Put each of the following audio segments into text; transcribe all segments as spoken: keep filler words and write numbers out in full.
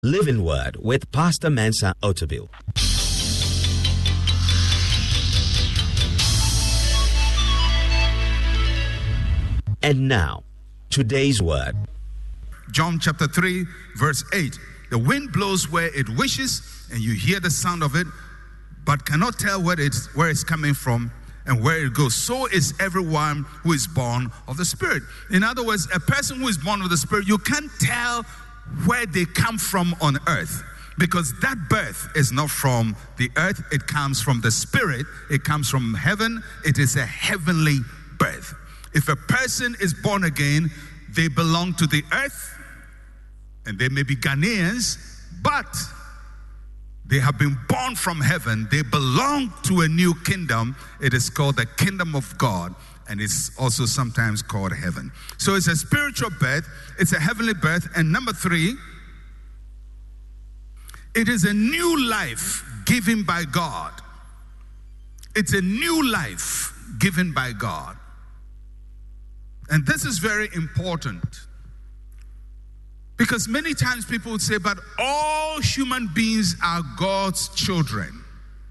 Living Word with Pastor Mensa Otabil. And now, today's word. John chapter three, verse eight. The wind blows where it wishes, and you hear the sound of it, but cannot tell where it's, where it's coming from and where it goes. So is everyone who is born of the Spirit. In other words, a person who is born of the Spirit, you can't tell where they come from on earth, because that birth is not from the earth. It comes from the Spirit. It comes from heaven. It is a heavenly birth. If a person is born again, they belong to the earth, and they may be Ghanaians, but they have been born from heaven. They belong to a new kingdom. It is called the kingdom of God, and it's also sometimes called heaven. So it's a spiritual birth, it's a heavenly birth. And number three, it is a new life given by God. It's a new life given by God. And this is very important, because many times people would say, but all human beings are God's children.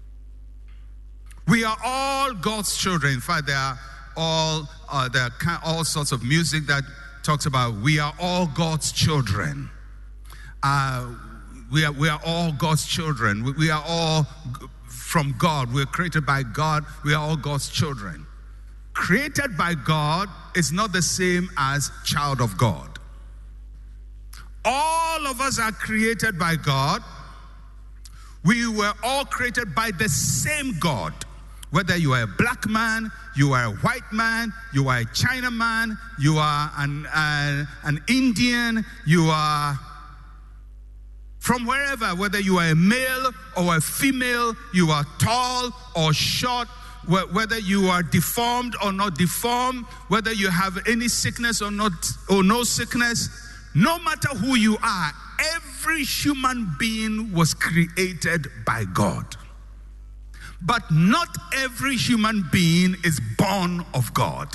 We are all God's children. In fact, there are all uh, there are all sorts of music that talks about we are all God's children. Uh, we are we are all God's children. We, we are all from God. We are created by God. We are all God's children. Created by God is not the same as child of God. All of us are created by God. We were all created by the same God. Whether you are a black man, you are a white man, you are a Chinaman, you are an, uh, an Indian, you are from wherever, whether you are a male or a female, you are tall or short, whether you are deformed or not deformed, whether you have any sickness or not or no sickness, no matter who you are, every human being was created by God. But not every human being is born of God.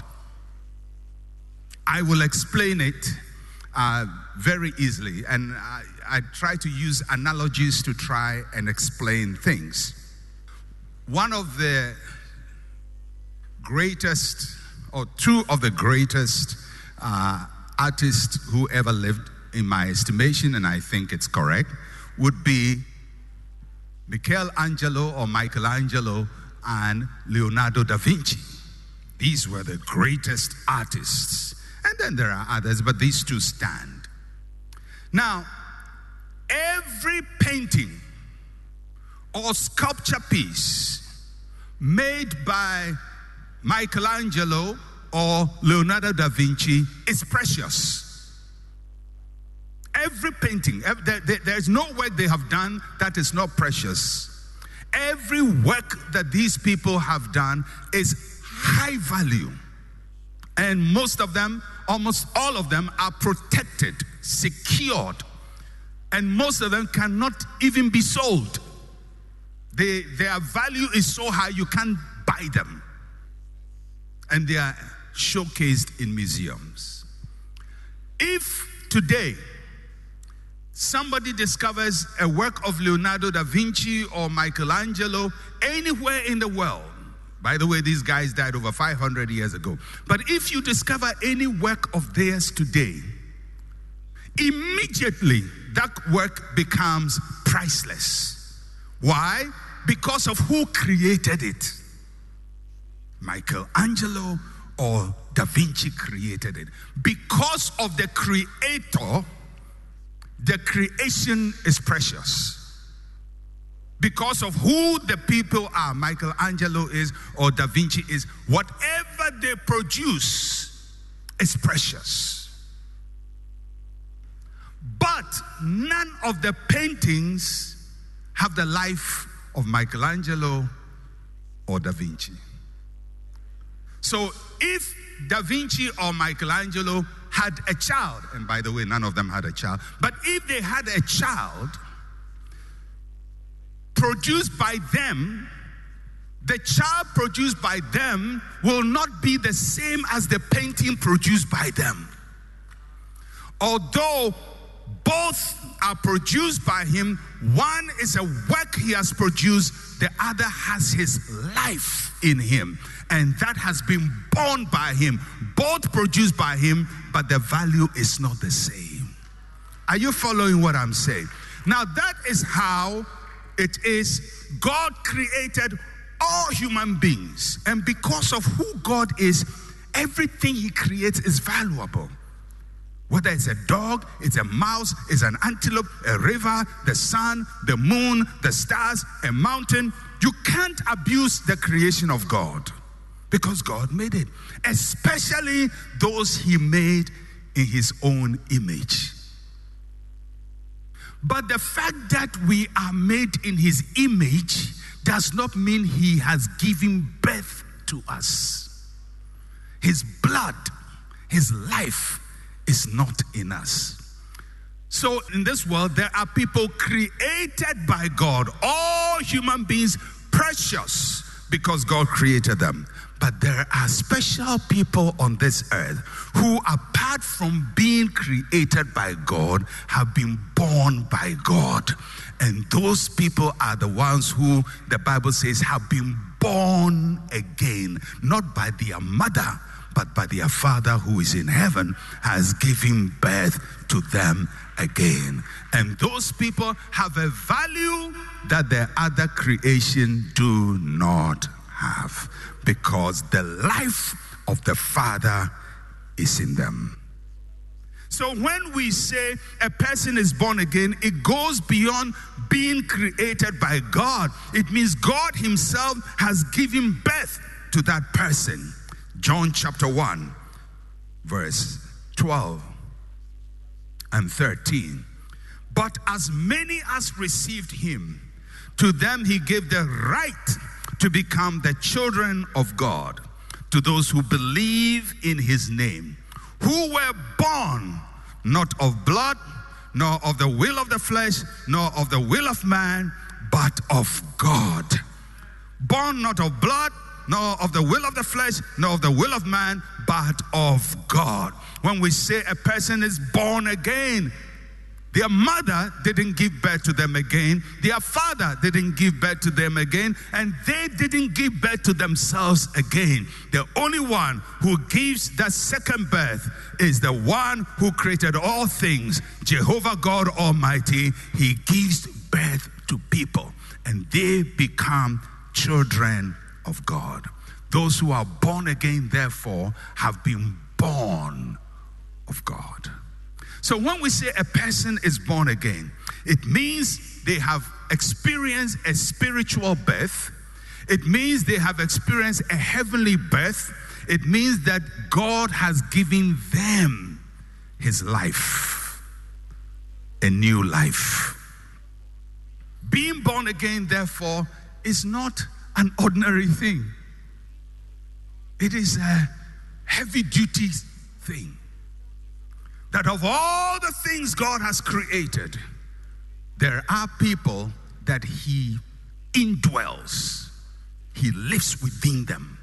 I will explain it uh, very easily, and I, I try to use analogies to try and explain things. One of the greatest, or two of the greatest uh, artists who ever lived, in my estimation, and I think it's correct, would be Michelangelo or Michelangelo and Leonardo da Vinci. These were the greatest artists. And then there are others, but these two stand. Now, every painting or sculpture piece made by Michelangelo or Leonardo da Vinci is precious. Every painting, there's no work they have done that is not precious. Every work that these people have done is high value. And most of them, almost all of them, are protected, secured. And most of them cannot even be sold. They, their value is so high you can't buy them. And they are showcased in museums. If today somebody discovers a work of Leonardo da Vinci or Michelangelo anywhere in the world, by the way, these guys died over five hundred years ago, but if you discover any work of theirs today, immediately that work becomes priceless. Why? Because of who created it. Michelangelo or Da Vinci created it. Because of the creator, the creation is precious. Because of who the people are, Michelangelo is or Da Vinci is, whatever they produce is precious. But none of the paintings have the life of Michelangelo or Da Vinci. So if Da Vinci or Michelangelo had a child, and by the way, none of them had a child, but if they had a child produced by them, the child produced by them will not be the same as the painting produced by them. Although both are produced by him. One is a work he has produced. The other has his life in him. And that has been born by him. Both produced by him, but the value is not the same. Are you following what I'm saying? Now that is how it is. God created all human beings. And because of who God is, everything he creates is valuable. Whether it's a dog, it's a mouse, it's an antelope, a river, the sun, the moon, the stars, a mountain. You can't abuse the creation of God because God made it. Especially those he made in his own image. But the fact that we are made in his image does not mean he has given birth to us. His blood, his life is not in us. So in this world, there are people created by God. All human beings precious because God created them. But there are special people on this earth who, apart from being created by God, have been born by God. And those people are the ones who the Bible says have been born again, not by their mother, but by their Father who is in heaven has given birth to them again. And those people have a value that the other creation do not have, because the life of the Father is in them. So when we say a person is born again, it goes beyond being created by God. It means God himself has given birth to that person. John chapter one, verse twelve and thirteen. But as many as received him, to them he gave the right to become the children of God, to those who believe in his name, who were born not of blood, nor of the will of the flesh, nor of the will of man, but of God. Born not of blood, nor of the will of the flesh, nor of the will of man, but of God. When we say a person is born again, their mother didn't give birth to them again. Their father didn't give birth to them again. And they didn't give birth to themselves again. The only one who gives that second birth is the one who created all things, Jehovah God Almighty. He gives birth to people, and they become children of God. Those who are born again, therefore, have been born of God. So when we say a person is born again, it means they have experienced a spiritual birth. It means they have experienced a heavenly birth. It means that God has given them his life, a new life. Being born again, therefore, is not an ordinary thing. It is a heavy-duty thing. That of all the things God has created, there are people that he indwells. He lives within them.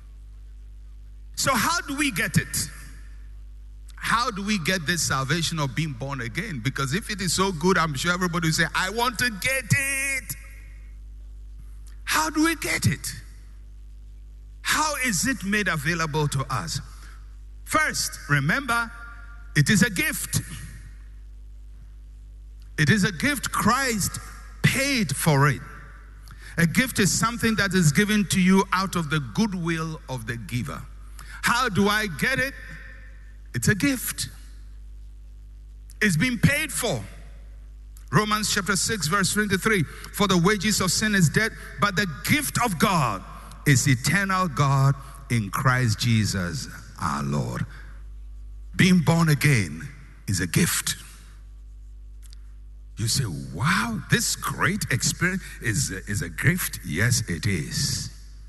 So how do we get it? How do we get this salvation of being born again? Because if it is so good, I'm sure everybody will say, I want to get it. How do we get it? How is it made available to us? First, remember, it is a gift. It is a gift. Christ paid for it. A gift is something that is given to you out of the goodwill of the giver. How do I get it? It's a gift. It's been paid for. Romans chapter six, verse twenty-three. For the wages of sin is death, but the gift of God is eternal God in Christ Jesus our Lord. Being born again is a gift. You say, wow, this great experience is, is a gift. Yes, it is.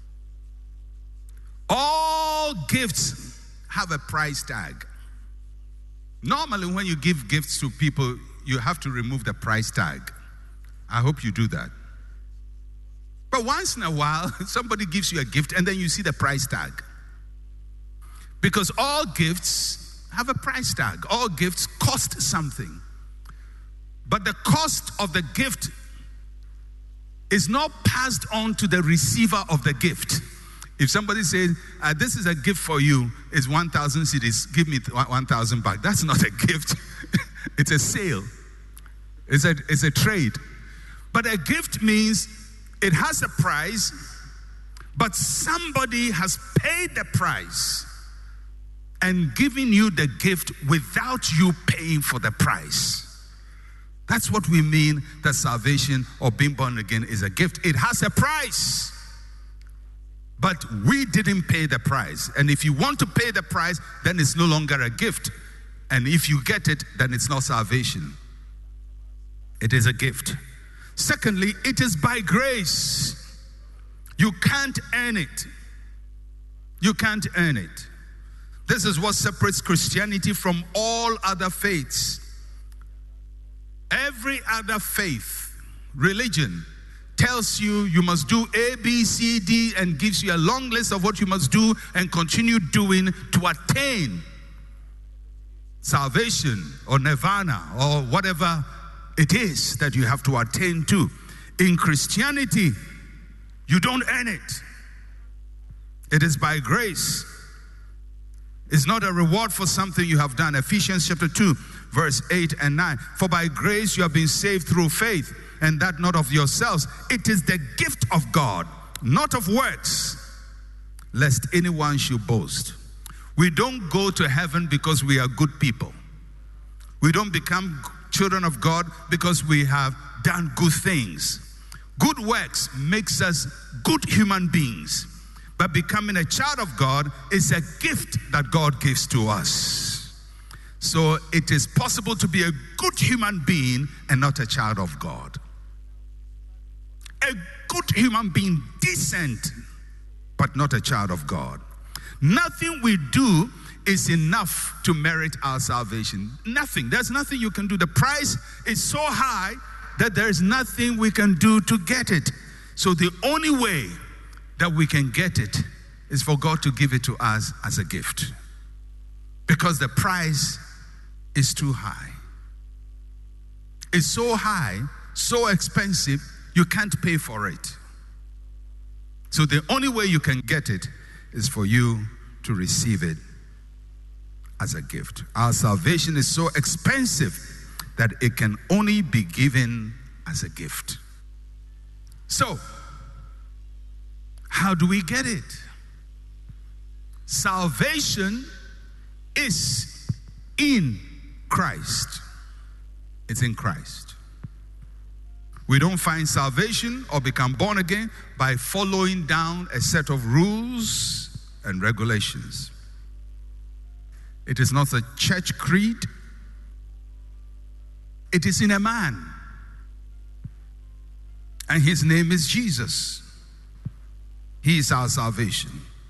All gifts have a price tag. Normally, when you give gifts to people, you have to remove the price tag. I hope you do that. But once in a while, somebody gives you a gift and then you see the price tag. Because all gifts have a price tag. All gifts cost something. But the cost of the gift is not passed on to the receiver of the gift. If somebody says, uh, this is a gift for you, it's one thousand cedis, give me one thousand back. That's not a gift. It's a sale. It's a, it's a trade. But a gift means it has a price, but somebody has paid the price and given you the gift without you paying for the price. That's what we mean that salvation or being born again is a gift. It has a price, but we didn't pay the price. And if you want to pay the price, then it's no longer a gift. And if you get it, then it's not salvation. It is a gift. Secondly, it is by grace. You can't earn it. You can't earn it. This is what separates Christianity from all other faiths. Every other faith, religion, tells you you must do A, B, C, D, and gives you a long list of what you must do and continue doing to attain salvation or nirvana or whatever it is that you have to attain to. In Christianity, you don't earn it. It is by grace. It's not a reward for something you have done. Ephesians chapter two, verse eight and nine. For by grace you have been saved through faith, and that not of yourselves. It is the gift of God, not of works, lest anyone should boast. We don't go to heaven because we are good people. We don't become children of God because we have done good things. Good works makes us good human beings. But becoming a child of God is a gift that God gives to us. So it is possible to be a good human being and not a child of God. A good human being, decent, but not a child of God. Nothing we do is enough to merit our salvation. Nothing. There's nothing you can do. The price is so high that there is nothing we can do to get it. So the only way that we can get it is for God to give it to us as a gift. Because the price is too high. It's so high, so expensive, you can't pay for it. So the only way you can get it is for you to receive it as a gift. Our salvation is so expensive that it can only be given as a gift. So, how do we get it? Salvation is in Christ. It's in Christ. We don't find salvation or become born again by following down a set of rules and regulations. It is not a church creed. It is in a man. And his name is Jesus. He is our salvation.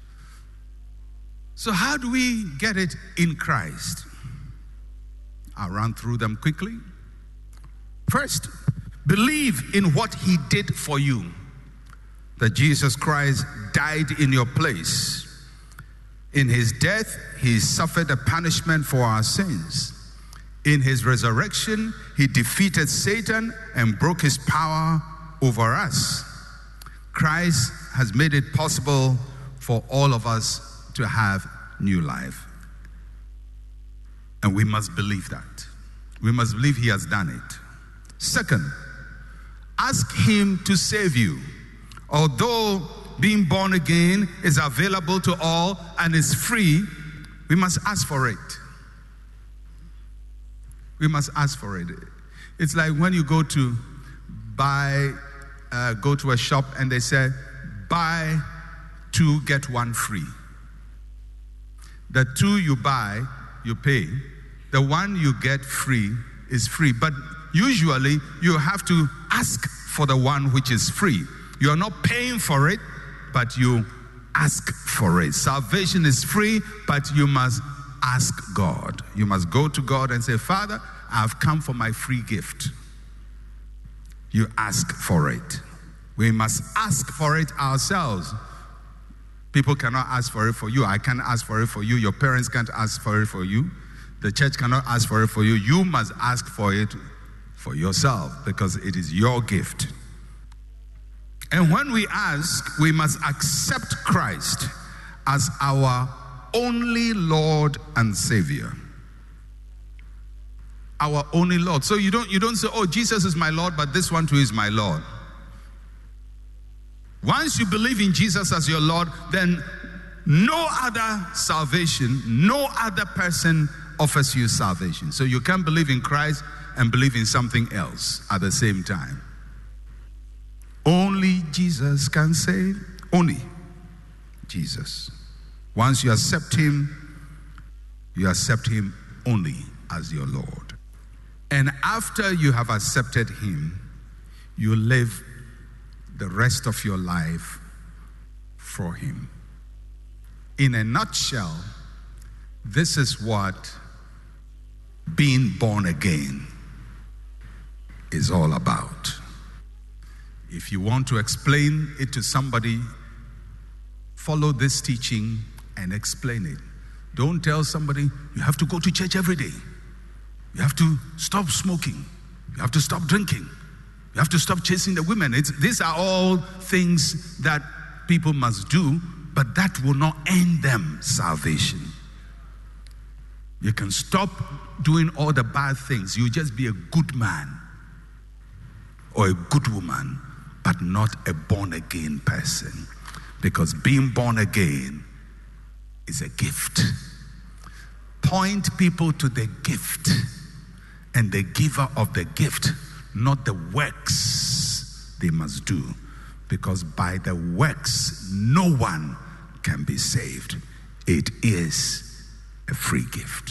So how do we get it in Christ? I'll run through them quickly. First, believe in what he did for you. That Jesus Christ died in your place. In his death, he suffered a punishment for our sins. In his resurrection, he defeated Satan and broke his power over us. Christ has made it possible for all of us to have new life. And we must believe that. We must believe he has done it. Second, ask him to save you. Although being born again is available to all and is free, we must ask for it. We must ask for it. It's like when you go to buy, uh, go to a shop and they say, buy two, get one free. The two you buy, you pay. The one you get free is free. But usually you have to ask for the one which is free. You are not paying for it, but you ask for it. Salvation is free, but you must ask God. You must go to God and say, Father, I've come for my free gift. You ask for it. We must ask for it ourselves. People cannot ask for it for you. I can't ask for it for you. Your parents can't ask for it for you. The church cannot ask for it for you. You must ask for it for yourself, because it is your gift. And when we ask, we must accept Christ as our only Lord and Savior. Our only Lord. So you don't, you don't say, oh, Jesus is my Lord, but this one too is my Lord. Once you believe in Jesus as your Lord, then no other salvation, no other person offers you salvation. So you can't believe in Christ and believe in something else at the same time. Only Jesus can save. Only Jesus. Once you accept him, you accept him only as your Lord. And after you have accepted him, you live the rest of your life for him. In a nutshell, this is what being born again is all about. If you want to explain it to somebody, follow this teaching and explain it. Don't tell somebody, you have to go to church every day. You have to stop smoking. You have to stop drinking. You have to stop chasing the women. It's, these are all things that people must do, but that will not end them salvation. You can stop doing all the bad things. You just be a good man or a good woman, but not a born-again person. Because being born again is a gift. Point people to the gift and the giver of the gift, not the works they must do. Because by the works, no one can be saved. It is a free gift.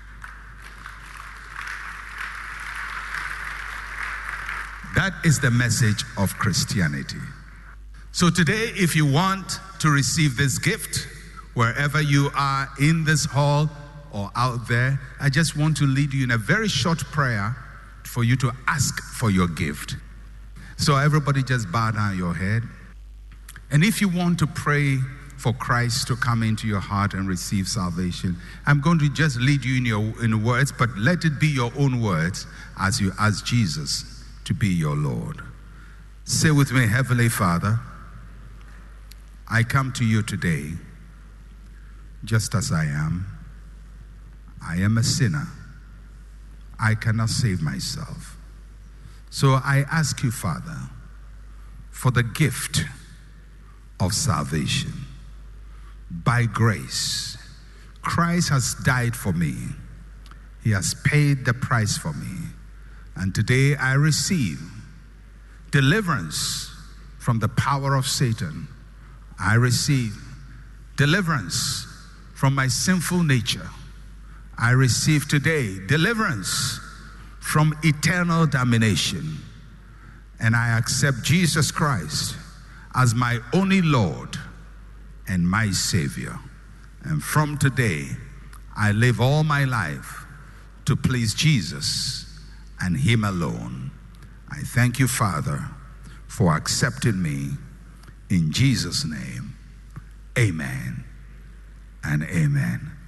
That is the message of Christianity. So today, if you want to receive this gift, wherever you are in this hall or out there, I just want to lead you in a very short prayer for you to ask for your gift. So everybody just bow down your head. And if you want to pray for Christ to come into your heart and receive salvation, I'm going to just lead you in your in words, but let it be your own words as you ask Jesus to be your Lord. Say with me, Heavenly Father, I come to you today just as I am. I am a sinner. I cannot save myself. So I ask you, Father, for the gift of salvation. By grace, Christ has died for me. He has paid the price for me. And today I receive deliverance from the power of Satan. I receive deliverance from my sinful nature. I receive today deliverance from eternal damnation. And I accept Jesus Christ as my only Lord and my Savior. And from today, I live all my life to please Jesus and him alone. I thank you, Father, for accepting me. In Jesus' name, amen and amen.